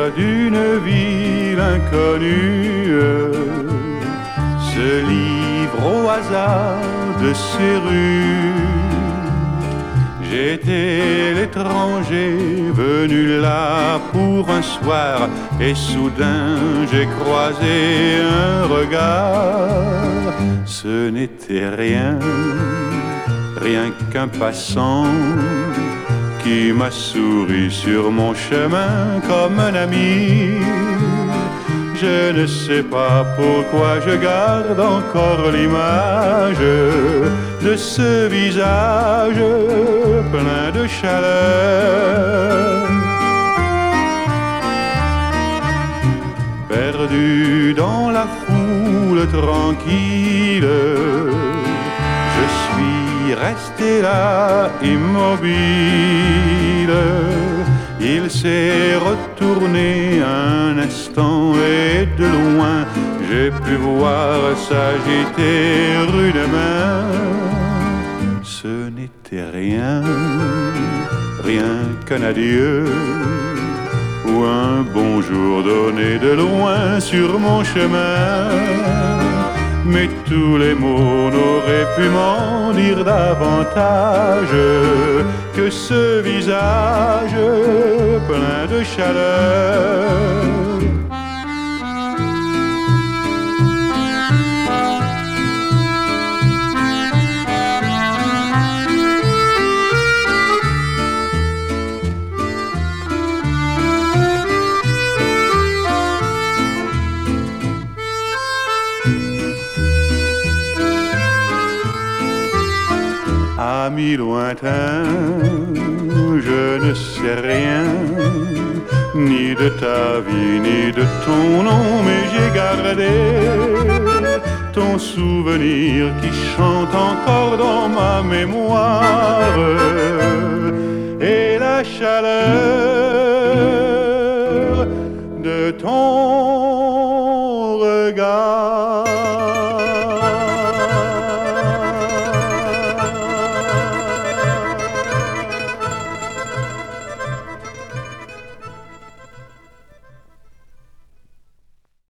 d'une ville inconnue se livre au hasard de ces rues. J'étais l'étranger venu là pour un soir et soudain j'ai croisé un regard. Ce n'était rien, rien qu'un passant qui m'a souri sur mon chemin comme un ami. Je ne sais pas pourquoi je garde encore l'image de ce visage plein de chaleur. Perdu dans la foule tranquille, je suis resté là immobile. Il s'est retourné un instant et de loin j'ai pu voir s'agiter rudement. Ce n'était rien, rien qu'un adieu ou un bonjour donné de loin sur mon chemin. Mais tous les mots n'auraient pu m'en dire davantage que ce visage plein de chaleur. Ami lointain, je ne sais rien, ni de ta vie, ni de ton nom, mais j'ai gardé ton souvenir qui chante encore dans ma mémoire. Et la chaleur de ton